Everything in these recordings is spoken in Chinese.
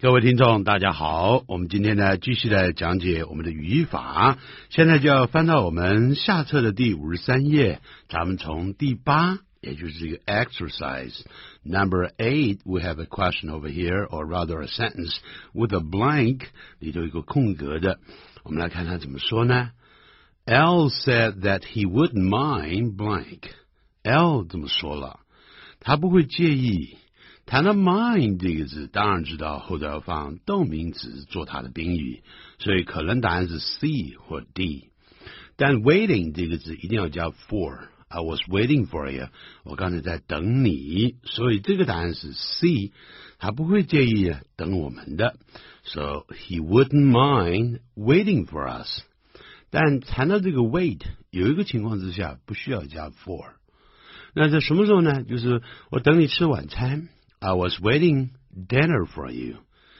各位听众大家好，我们今天呢继续来讲解我们的语法，现在就要翻到我们下册的第53页，咱们从第8，也就是这个 exercise number 8 we have a question over here, or rather a sentence with a blank, 里头有一个空格的，我们来看它怎么说呢。 L said that he wouldn't mind blank. L 这么说了，他不会介意。谈到 mind 这个字，当然知道后头要放动名词做它的宾语，所以可能答案是 C 或 D。但 waiting 这个字一定要加 for。 I was waiting for you， 我刚才在等你，所以这个答案是 C， 他不会介意等我们的， so he wouldn't mind waiting for us。 但谈到这个 wait， 有一个情况之下不需要加 for。 那在什么时候呢？就是我等你吃晚餐，I was waiting dinner for you.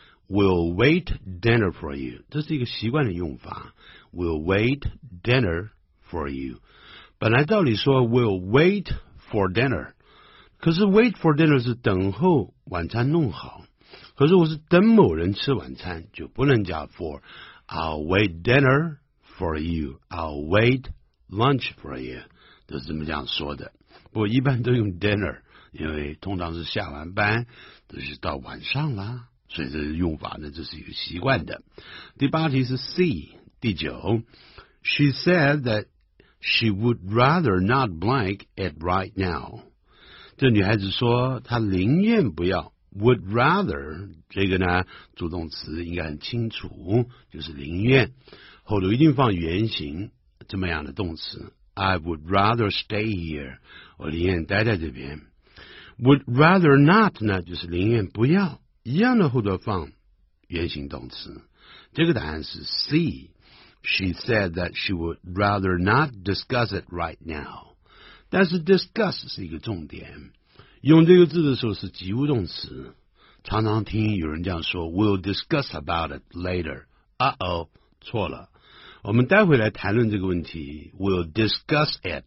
We'll wait dinner for you. 这是一个习惯的用法。We'll wait dinner for you. 本来照理说 we'll wait for dinner， 可是 wait for dinner 是等候晚餐弄好。可是我是等某人吃晚餐，就不能加 for. I'll wait dinner for you. I'll wait lunch for you. 都是这么这样说的。不过一般都用 dinner。因为通常是下完班都是到晚上啦，所以这个用法呢，这是一个习惯的。第8题是 C， 第9 She said that she would rather not blank it right now。 这女孩子说她宁愿不要 would rather， 这个呢助动词应该很清楚，就是宁愿，后头一定放原形这么样的动词。 I would rather stay here， 我宁愿待在这边。Would rather not 呢，就是宁愿不要，一样的后头放原形动词。这个答案是 C。 She said that she would rather not discuss it right now。 但是 discuss 是一个重点，用这个字的时候是及物动词，常常听有人这样说 We'll discuss about it later。 错了，我们待会来谈论这个问题。 We'll discuss it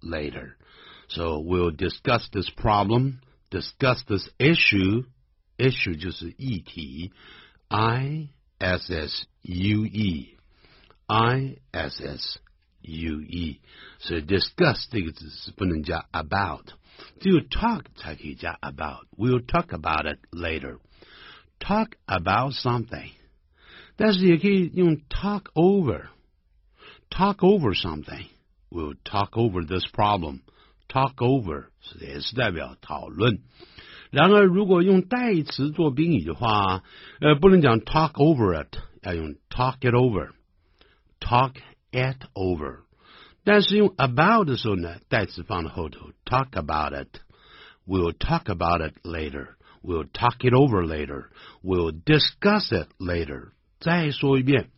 later。So we'll discuss this problem, discuss this issue. Issue 就是议题 I-S-S-U-E I-S-S-U-E。 所以 discuss 这个字是不能加 about， 只有 talk 才可以加 about。 We'll talk about it later. Talk about something， 但是也可以用 talk over something。 We'll talk over this problem。Talk over 也是代表讨论。然而如果用代词做宾语的话，不能讲 talk over it， 要用 talk it over。talk it over。 但是用 about 的时候呢，代词放在后头 talk about it。 We'll talk about it later. We'll talk it over later. We'll discuss it later。 再说一遍，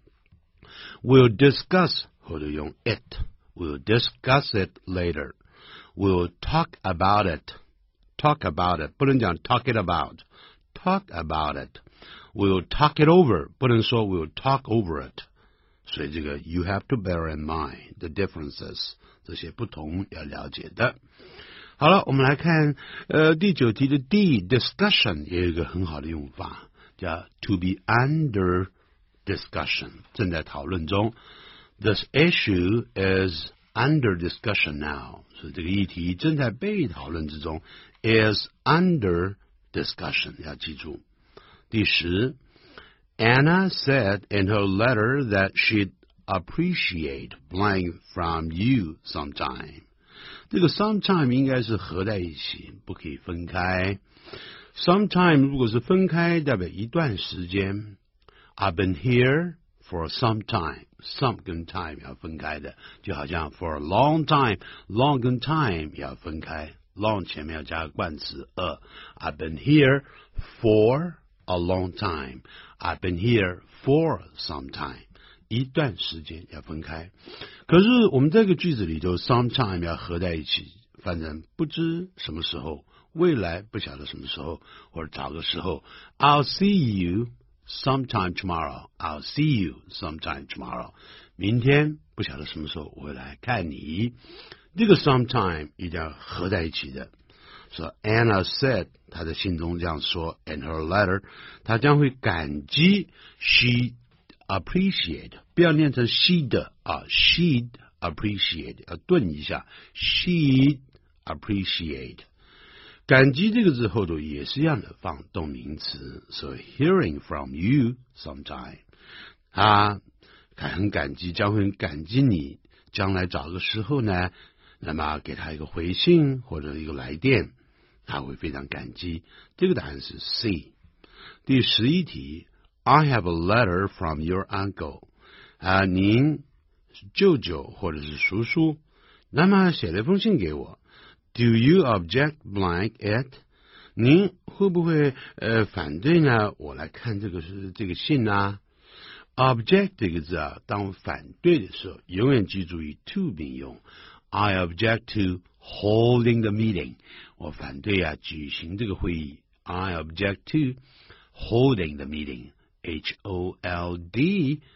We'll discuss 后头用 it。 We'll discuss it later。We'll talk about it. Talk about it 不能讲 talk it about. Talk about it. We'll talk it over 不能说 we'll talk over it. 所以这个 you have to bear in mind the differences， 这些不同要了解的。好了，我们来看第9题的 D discussion 也有一个很好的用法，叫 to be under discussion， 正在讨论中。 This issue is under discussion now， 所以这个议题正在被讨论之中 is under discussion， 要记住。第10 Anna said in her letter that she'd appreciate blank from you sometime。 这个 sometime 应该是合在一起，不可以分开。 sometime 如果是分开，代表一段时间。 I've been here for some time， some 跟 time 要分开的，就好像 for a long time， long 跟 time 要分开， long 前面要加个冠词 I've been here for a long time， I've been here for some time， 一段时间要分开。可是我们这个句子里头 sometime 要合在一起，反正不知什么时候，未来不晓得什么时候，或者找个时候。 I'll see you sometime tomorrow. I'll see you sometime tomorrow. 明天不晓得什么时候我会来看你。这个 sometime 一定要合在一起的。 说 Anna said 她在信中这样说 in her letter 她将会感激 she appreciate 不要念成 she'd 啊 she'd appreciate 要顿一下 she'd appreciate 感激这个字后头也是一样的放动名词 so hearing from you sometime 他很感激将会很感激你将来找个时候呢那么给他一个回信或者一个来电他会非常感激这个答案是 C 第11题 I have a letter from your uncle 您舅舅或者是叔叔那么写了一封信给我 Do you object blank it 您会不会反对呢我来看这个信呢object 这个字当反对的时候永远记住以 to 并用 I object to holding the meeting 我反对举行这个会议 I object to holding the meeting H-O-L-D-I-N-G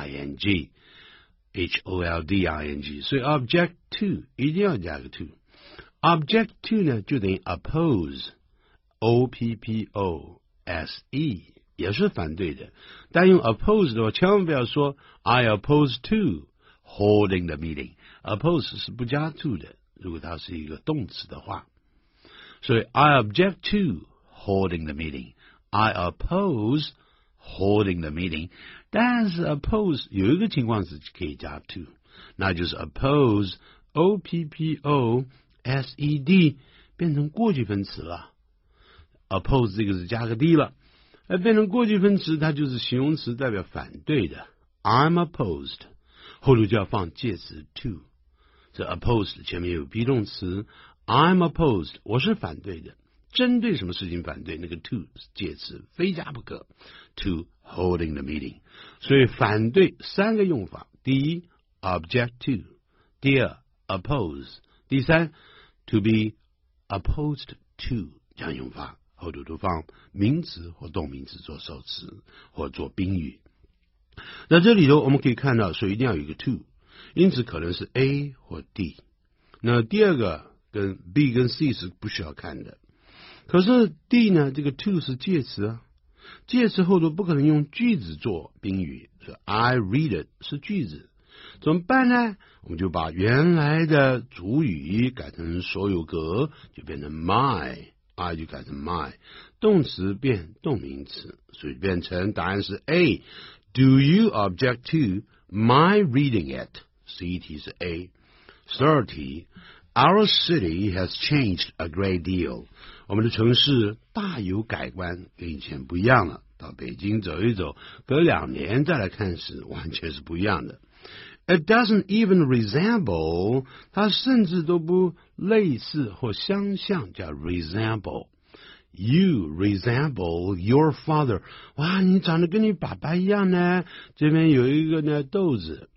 H-O-L-D-I-N-G 所以 object to 一定要加个 to object to 呢就等于 oppose O-P-P-O-S-E 也是反对的但用 oppose 的话千万不要说 I oppose to holding the meeting oppose 是不加 to 的如果它是一个动词的话所以 I object to holding the meeting I oppose holding the meeting 但是 oppose 有一个情况是可以加 to 那就是 oppose O-P-P-O-S-E-D 变成过去分词了 oppose 这个是加个 d 了变成过去分词它就是形容词代表反对的 I'm opposed 后头就要放介词 to 这 opposed 前面有 be 动词 I'm opposed 我是反对的针对什么事情反对那个 to 是介词非加不可 to holding the meeting 所以反对三个用法第一 object to 第二 oppose 第三 to be opposed to 这样用法后头都放名词或动名词做受词或做宾语那这里头我们可以看到所以一定要有一个 to 因此可能是 A 或 D 那第二个跟 B 跟 C 是不需要看的可是 D 呢这个 to 是介词介词后头不可能用句子做宾语所以 I read it 是句子怎么办呢我们就把原来的主语改成所有格就变成 my I 就改成 my 动词变动名词所以变成答案是 A Do you object to my reading it 11题是 A 12题 Our city has changed a great deal 我们的城市大有改观跟以前不一样了到北京走一走隔2年再来看时完全是不一样的It doesn't even resemble 它甚至都不类似或相像叫 resemble You resemble your father 哇你长得跟你爸爸一样呢这边有一个呢豆子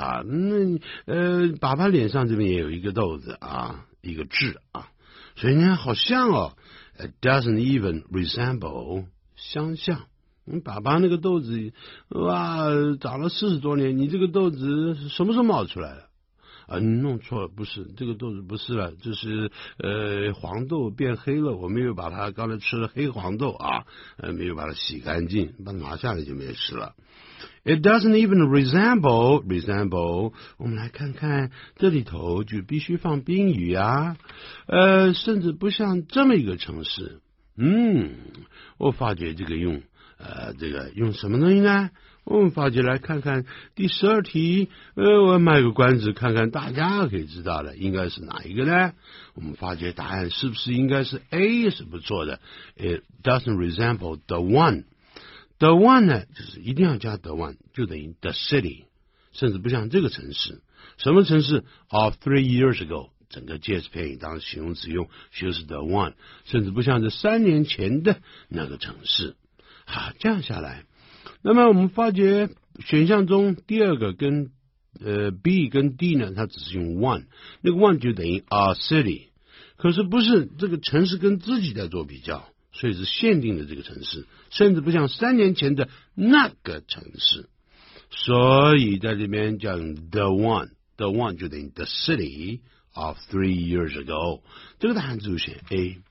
爸爸脸上这边也有一个豆子一个痣所以呢好像It doesn't even resemble 相像爸爸那个豆子哇长了40多年你这个豆子什么时候冒出来的你弄错了不是这个豆子不是了这是黄豆变黑了我没有把它刚才吃了黑黄豆没有把它洗干净把它拿下来就没事了It doesn't even resemble 我们来看看这里头就必须放宾语甚至不像这么一个城市我发觉这个用什么东西呢我们发觉来看看第12题我卖个关子看看大家可以知道的应该是哪一个呢我们发觉答案是不是应该是 A 是不错的 It doesn't resemble the one The one 呢就是一定要加 the one 就等于 the city 甚至不像这个城市什么城市 of 3 years ago 整个介词片语当形容词用就是 the one 甚至不像这3年前的那个城市这样下来那么我们发觉选项中第二个跟B 跟 D 呢它只是用 one 那个 one 就等于 a city 可是不是这个城市跟自己在做比较所以是限定的这个城市甚至不像3年前的那个城市所以在这边叫 the one 就等于 the city of 3 years ago 这个答案就选 A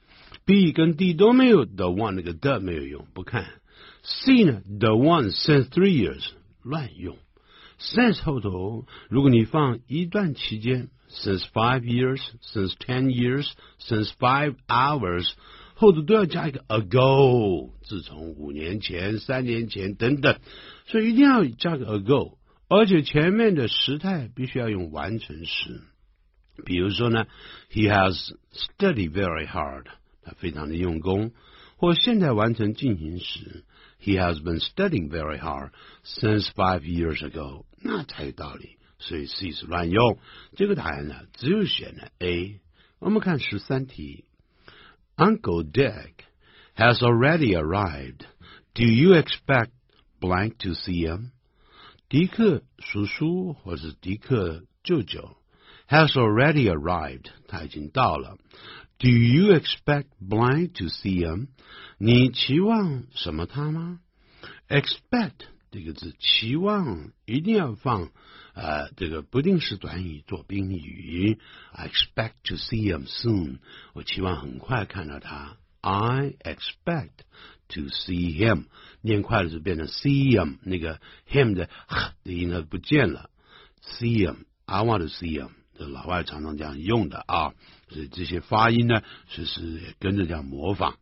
B 跟 D 都没有 the one 那个的没有用，不看。C 呢 the one since 3 years 乱用。since 后头如果你放一段期间 since 5 years, since 10 years, since 5 hours 后头都要加一个 ago 自从5年前3年前等等，所以一定要加个 ago， 而且前面的时态必须要用完成时。比如说呢 he has studied very hard 他非常的用功，或现在完成进行时 he has been studying very hard since 5 years ago 那才有道理，所以 C 是乱用。这个答案呢只有选了 A。 我们看13题。 Uncle Dick has already arrived. Do you expect blank to see him? 迪克叔叔或是迪克舅舅 has already arrived 他已经到了。 Do you expect blank to see him? 你期望什么他吗？ expect 这个字期望一定要放这个不定式短语做宾语。 I expect to see him soon 我期望很快看到他。 I expect to see him 念快了就变成 see him 那个 him 的音呢不见了。 see him I want to see him 这老外常常这样用的啊，所以这些发音呢是跟着这样模仿。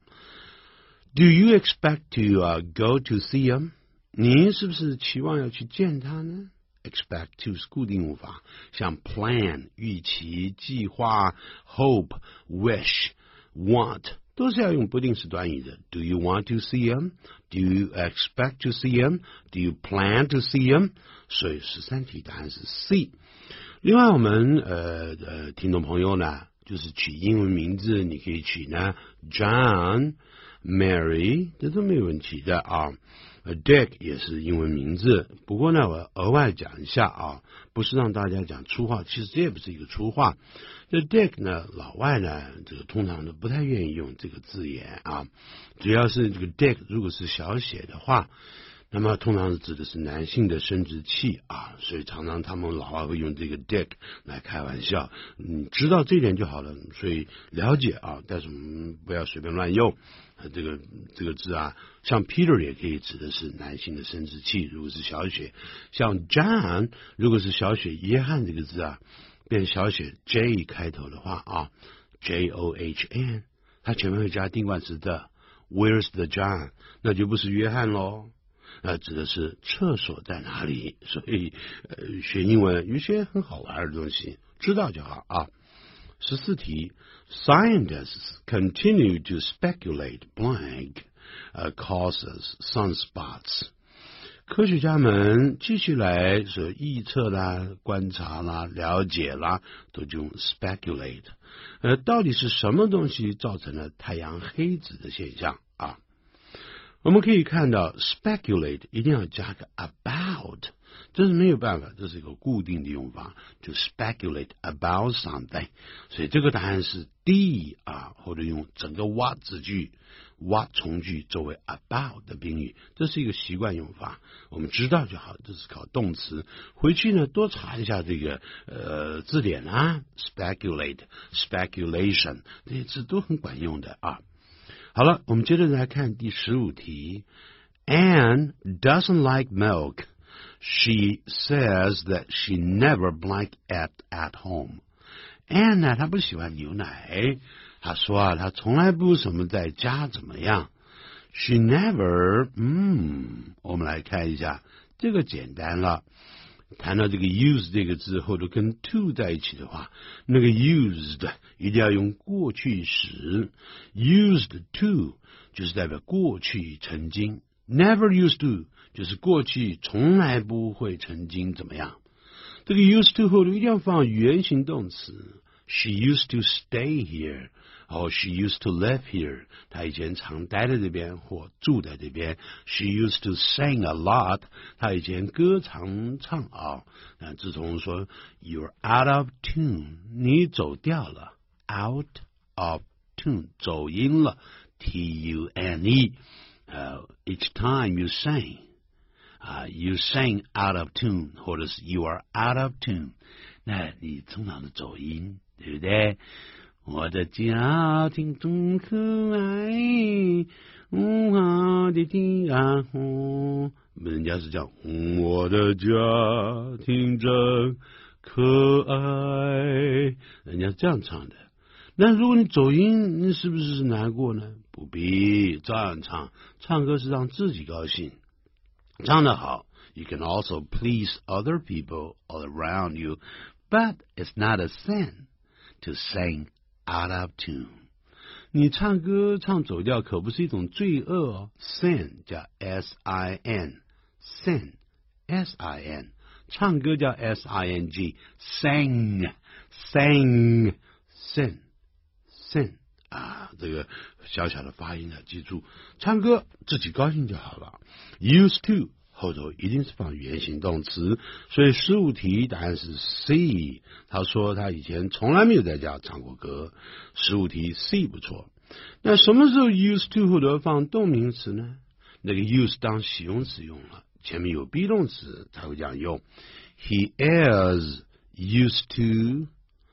Do you expect to go to see him? 你是不是期望要去见他呢？ Expect to 是固定用法，像 plan 预期计划 hope wish want 都是要用不定式短语的。 Do you want to see him? Do you expect to see him? Do you plan to see him? 所以13题答案是 C。 另外我们听众朋友呢就是取英文名字，你可以取呢 John Mary 这都没有问题的啊。Dick 也是英文名字，不过呢我额外讲一下啊，不是让大家讲粗话，其实这也不是一个粗话。这 Dick 呢老外呢这个通常都不太愿意用这个字眼啊，主要是这个 Dick 如果是小写的话，那么通常指的是男性的生殖器啊，所以常常他们老外会用这个 Dick 来开玩笑，你知道这点就好了，所以了解啊，但是我们不要随便乱用。这个字啊，像 Peter 也可以指的是男性的生殖器，如果是小写，像 John 如果是小写约翰这个字啊，变小写 J 开头的话啊 John 它前面会加定冠词的 Where's the John 那就不是约翰咯，指的是厕所在哪里。所以学英文有些很好玩的东西知道就好啊。14题 Scientists continue to speculate blank causes sunspots 科学家们继续来所预测啦观察啦了解啦都用 speculate 到底是什么东西造成了太阳黑子的现象啊？我们可以看到 speculate 一定要加个 about， 这是没有办法，这是一个固定的用法，就 speculate about something， 所以这个答案是 D 啊，或者用整个 what 子句 what 从句作为 about 的宾语，这是一个习惯用法，我们知道就好，这是考动词，回去呢多查一下这个字典啊 speculate speculation 这些字都很管用的啊。好了，我们接着来看第15题。Anne doesn't like milk. She says that she never blank at home. Anne 呢，她不喜欢牛奶。她说啊，她从来不什么在家怎么样。She never， 我们来看一下，这个简单了。谈到这个 use 这个字后头跟 to 在一起的话，那个 used 一定要用过去时 used to 就是代表过去曾经 never used to 就是过去从来不会曾经怎么样。这个 used to 后头一定要放原形动词 She used to stay here she used to live here 她以前常待在这边或住在这边 She used to sing a lot 她以前歌常唱啊自从说 You're out of tune 你走调了 out of tune 走音了 T-U-N-E each time you sing you sing out of tune 或者是 You are out of tune 那你通常的走音对不对？ 我的家庭真可爱，好的地啊呼，人家是这样，我的家庭真可爱，人家是这样唱的。那如果你走音，你是不是难过呢？不必，照样唱。唱歌是让自己高兴，唱得好。You can also please other people all around you, but it's not a sin to sing out of tune. 你唱歌唱走调可不是一种罪恶哦。Sin 叫 S-I-N， sin S-I-N， 唱歌叫 S-I-N-G， sing sin啊，这个小小的发音啊，记住，唱歌自己高兴就好了。Used to 后头一定是放原形动词，所以15题答案是 C。他说他以前从来没有在家唱过歌。15题 C 不错。那什么时候 used to 后头放动名词呢？那个 use 当形容词用了，前面有 be 动词才会这样用。He is used to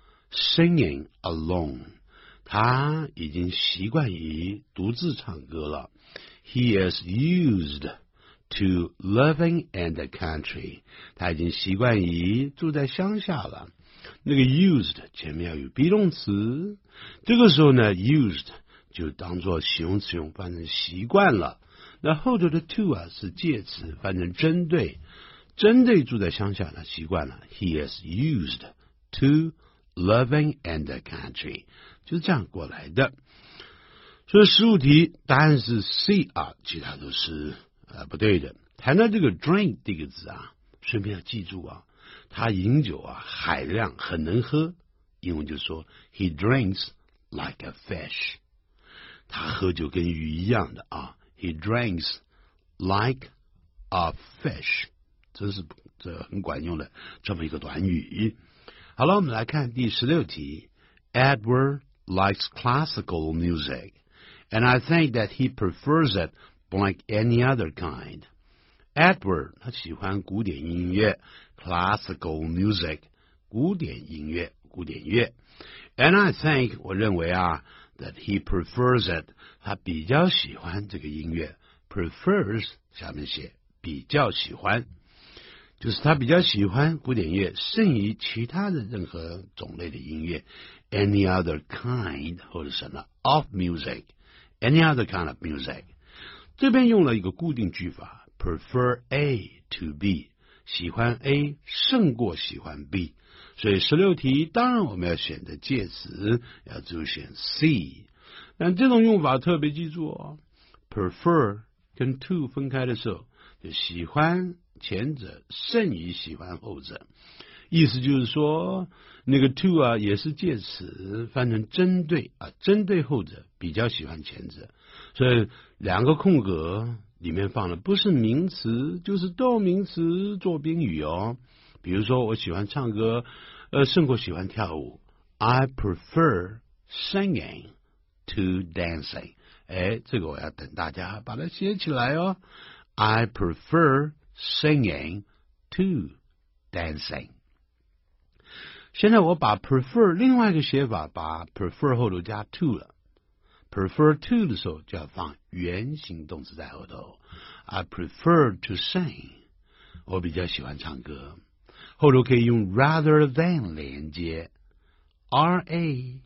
singing alone。他已经习惯于独自唱歌了。He is used to living in the country。他已经习惯于住在乡下了。那个 used 前面要有 be 动词，这个时候呢 used 就当作形容词用，翻成习惯了。那后头的 to 啊是介词，翻成针对，针对住在乡下的习惯了。He is used to living in the country， 就是这样过来的。所以15题答案是 C 啊，其他都是不对的。谈到这个 drink 这个字啊，顺便要记住啊，他饮酒啊海量很能喝，英文就说 he drinks like a fish， 他喝酒跟鱼一样的啊 he drinks like a fish， 这很管用的这么一个短语。好了，我们来看第16题。Edward likes classical music, and I think that he prefers it like any other kind. Edward 他喜欢古典音乐 classical music 古典音乐古典乐 and I think 我认为啊 that he prefers it 他比较喜欢这个音乐 prefers 下面写比较喜欢，就是他比较喜欢古典乐胜于其他的任何种类的音乐 any other kind 或者什么 of music any other kind of music。 这边用了一个固定句法prefer A to B， 喜欢 A 胜过喜欢 B， 所以16题当然我们要选择介词，要就选 C。 但这种用法特别记住哦， prefer 跟 to 分开的时候，就喜欢前者胜于喜欢后者，意思就是说那个 to 啊也是介词，翻成针对啊，针对后者比较喜欢前者，所以两个空格里面放的不是名词就是动名词做宾语哦。比如说我喜欢唱歌胜过喜欢跳舞 I prefer singing to dancing。 这个我要等大家把它写起来哦。 I prefer singing to dancing。 现在我把 prefer 另外一个写法，把 prefer 后头加 to 了。prefer to 的时候就要放原形动词在后头。 I prefer to sing， 我比较喜欢唱歌，后头可以用 rather than 连接 R-A-T-H-E-R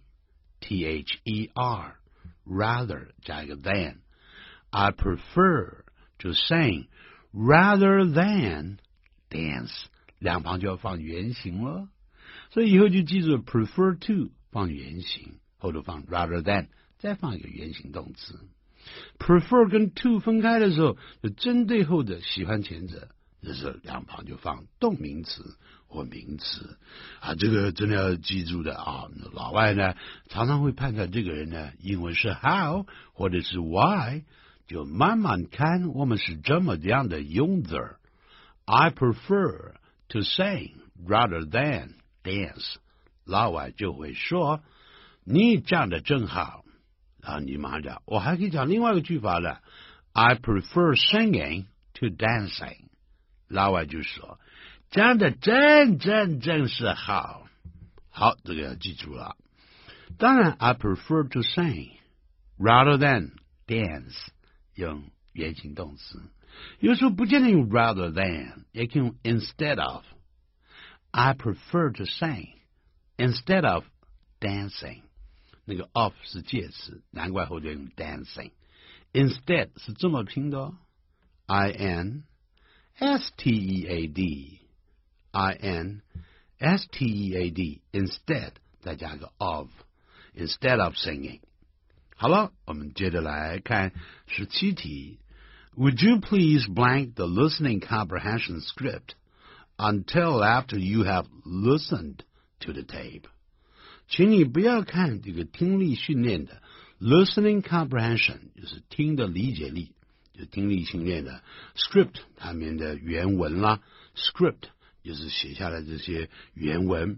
rather 加一个 than。 I prefer to sing rather than dance， 两旁就要放原形了，所以以后就记住 prefer to 放原形，后头放 rather than，再放一个原形动词。 prefer 跟 to 分开的时候，就针对后者喜欢前者，这时候两旁就放动名词或名词啊，这个真的要记住的啊。老外呢常常会判断这个人呢英文是 how 或者是 why， 就慢慢看我们是这么样的用字。 I prefer to sing rather than dance， 老外就会说你讲的真好，然后你马上讲，我还可以讲另外一个句法了 I prefer singing to dancing， 老外就说讲的真是好。好，这个要记住了。 当然 I prefer to sing rather than dance 用原形动词，有时候不见得用 rather than 也可以用 instead of。 I prefer to sing instead of dancing， 那个 of 是介词，难怪后面用 dancing。 Instead 是这么拼的哦， instead instead 再加个 of instead of singing。 好了，我们接着来看17题。 Would you please blank the listening comprehension script until after you have listened to the tape？ 请你不要看这个听力训练的 listening comprehension 就是听的理解力，就听力训练的 script 它面的原文啦， script 就是写下来这些原文。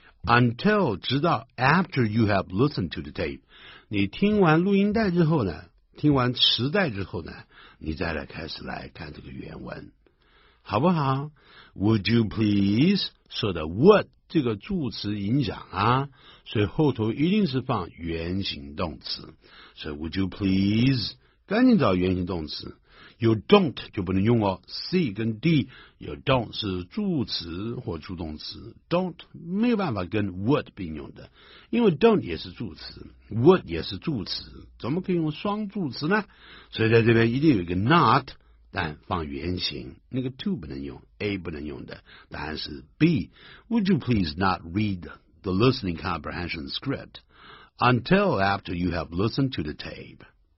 Until 直到 after you have listened to the tape， 你听完录音带之后呢，听完磁带之后呢，你再来开始来看这个原文，好不好？ Would you please 说的 would 这个助词影响啊，所以后头一定是放原形动词，所以 would you please 赶紧找原形动词。有 don't 就不能用哦， C 跟 D 有 don't 是助词或助动词， don't 没有办法跟 would 并用的，因为 don't 也是助词， would 也是助词，怎么可以用双助词呢？所以在这边一定有一个 not， 但放原形，那个 to 不能用， A 不能用的，答案是 B。 Would you please not read the listening comprehension script until after you have listened to the tape？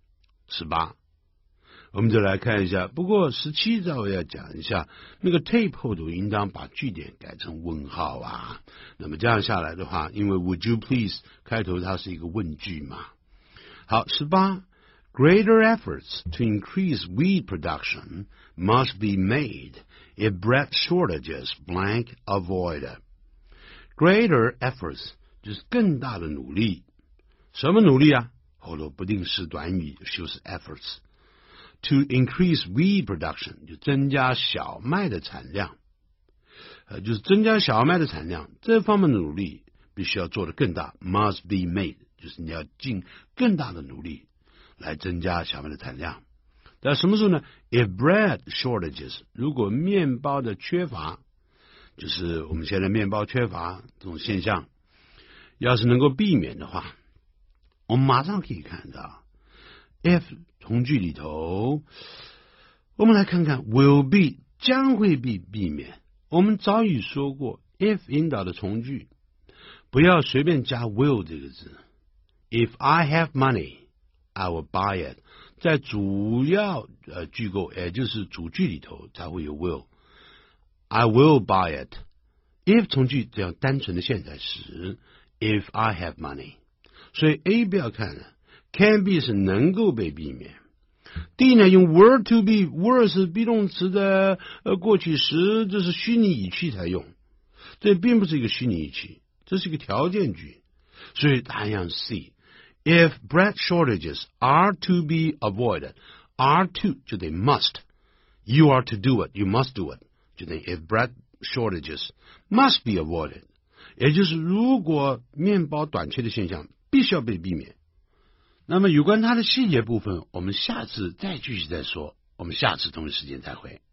18，我们就来看一下，不过17再我要讲一下，那个 tape 后头应当把句点改成问号啊。那么这样下来的话，因为 would you please 开头它是一个问句嘛。好，18 Greater efforts to increase wheat production must be made if bread shortages blank avoided. Greater efforts 就是更大的努力，什么努力啊？后头不定式短语修饰 efforts。To increase wheat production 就增加小麦的产量，就是增加小麦的产量，这方面的努力必须要做得更大 must be made 就是你要尽更大的努力来增加小麦的产量。但什么时候呢？ If bread shortages 如果面包的缺乏，就是我们现在面包缺乏这种现象，要是能够避免的话，我们马上可以看到 if 从句里头，我们来看看 will be 将会被避免。我们早已说过 if 引导的从句不要随便加 will 这个字。 If I have money I will buy it， 在主要句构也就是主句里头才会有 will， I will buy it。 if 从句这样单纯的现在时 If I have money， 所以 A 不要看了， can be 是能够被避免。D 呢用 were to be，were 是 be 动词的过去时，这是虚拟语气才用，这并不是一个虚拟语气，这是一个条件句，所以答案要 C。 If bread shortages are to be avoided， are to 就得 must， you are to do it， you must do it， 就等于 if bread shortages must be avoided， 也就是如果面包短缺的现象必须要被避免。那么有关它的细节部分，我们下次再继续再说，我们下次同一时间再会。